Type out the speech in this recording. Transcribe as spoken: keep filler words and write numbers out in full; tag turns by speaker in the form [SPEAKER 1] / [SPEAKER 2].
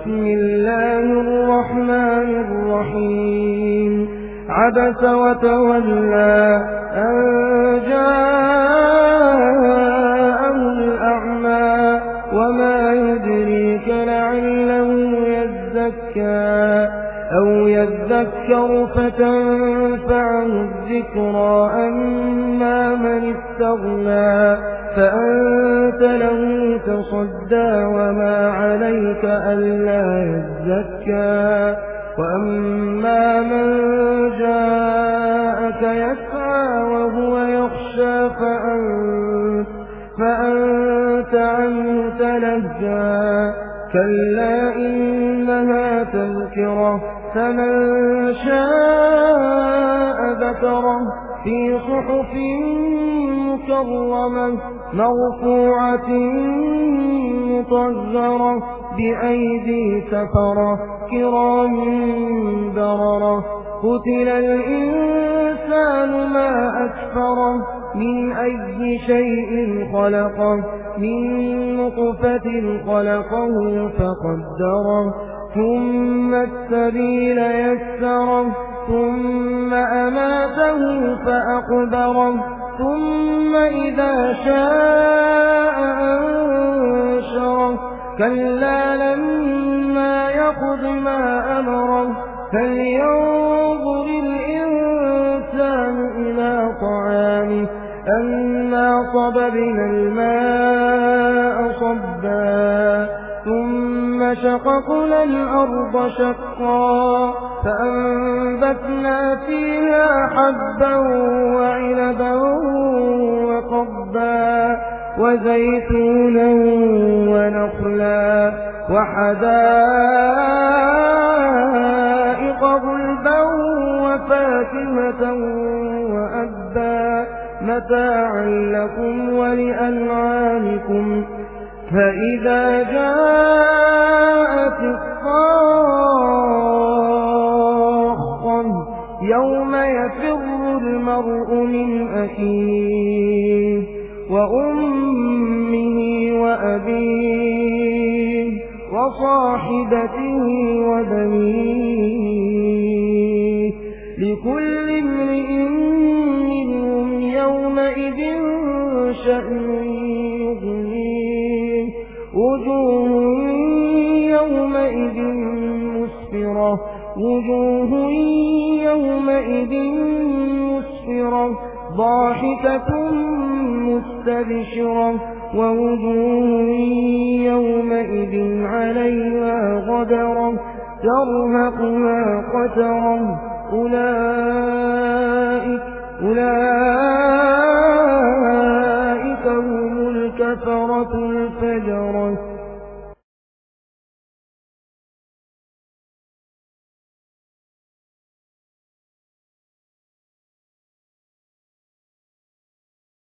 [SPEAKER 1] بسم الله الرحمن الرحيم عبس وتولى أن جاءه الأعمى وما يدريك لعله يزكى أو يذكر فتنفعه الذكرى أما من استغنى فأنت له تصدى وما عليك ألا يزكى وأما من جاءك يسعى وهو يخشى فأنت, فأنت عنه تلهى كلا إنها تذكرة فمن شاء ذكره في صحف مكرمة مرفوعة مطهرة بأيدي سفرة كرام بررة قتل الإنسان ما أكفره من أي شيء خلقه من نطفة خلقه فقدره ثم السبيل يسره ثم أماته فأقبره ثم إذا شاء أنشره كلا لما يقض ما أمره فلينظر الإنسان إلى طعامه أنا صببنا الماء صبا ثم شققنا الأرض شقا فأنبتنا فيها حبا وعنبا وقضبا وزيتونا ونخلا وحدائق غلبا وفاكهة وأبا متاعا لكم ولأنعامكم فإذا جاءت الصاخة يوم يفر المرء من أخيه وأمه وأبيه وصاحبته وبنيه لكل امرئ منهم يومئذ شأن يغنيه وجوه يومئذ مسفرة وجوه يومئذ مسفرة ضاحكة مستبشرة ووجوه يومئذ عليها غبرة ترهقها قترة أولئك, أولئك هم الكفرة الفجرة